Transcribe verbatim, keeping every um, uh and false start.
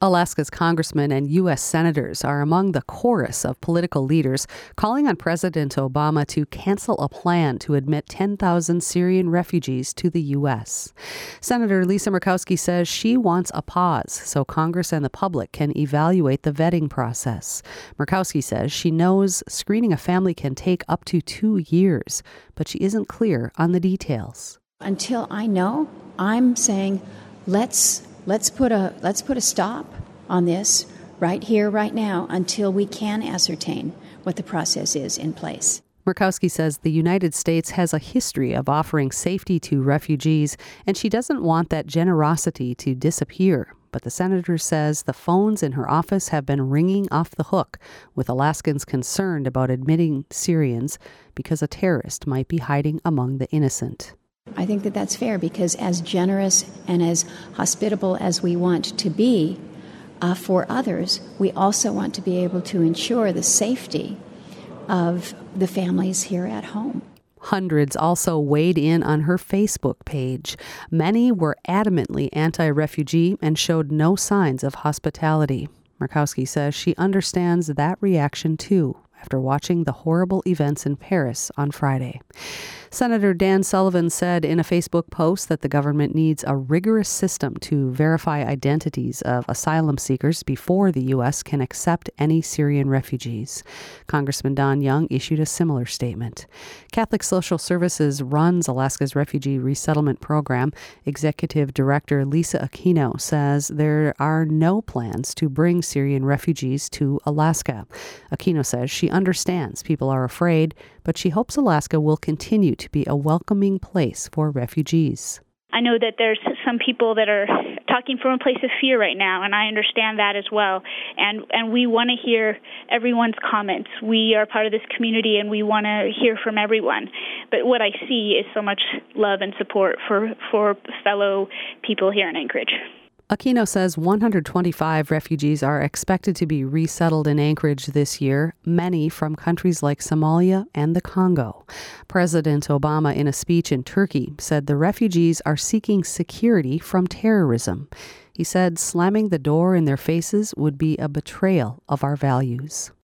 Alaska's congressmen and U S senators are among the chorus of political leaders calling on President Obama to cancel a plan to admit ten thousand Syrian refugees to the U S. Senator Lisa Murkowski says she wants a pause so Congress and the public can evaluate the vetting process. Murkowski says she knows screening a family can take up to two years, but she isn't clear on the details. Until I know, I'm saying let's let's put a let's put a stop on this right here, right now, until we can ascertain what the process is in place. Murkowski says the United States has a history of offering safety to refugees, and she doesn't want that generosity to disappear. But the senator says the phones in her office have been ringing off the hook, with Alaskans concerned about admitting Syrians because a terrorist might be hiding among the innocent. I think that that's fair because as generous and as hospitable as we want to be uh, for others, we also want to be able to ensure the safety of the families here at home. Hundreds also weighed in on her Facebook page. Many were adamantly anti-refugee and showed no signs of hospitality. Murkowski says she understands that reaction too, after watching the horrible events in Paris on Friday. Senator Dan Sullivan said in a Facebook post that the government needs a rigorous system to verify identities of asylum seekers before the U S can accept any Syrian refugees. Congressman Don Young issued a similar statement. Catholic Social Services runs Alaska's refugee resettlement program. Executive Director Lisa Aquino says there are no plans to bring Syrian refugees to Alaska. Aquino says she understands people are afraid, but she hopes Alaska will continue to be a welcoming place for refugees. I know that there's some people that are talking from a place of fear right now, and I understand that as well. And and we want to hear everyone's comments. We are part of this community, and we want to hear from everyone. But what I see is so much love and support for, for fellow people here in Anchorage. Aquino says one hundred twenty-five refugees are expected to be resettled in Anchorage this year, many from countries like Somalia and the Congo. President Obama, in a speech in Turkey, said the refugees are seeking security from terrorism. He said slamming the door in their faces would be a betrayal of our values.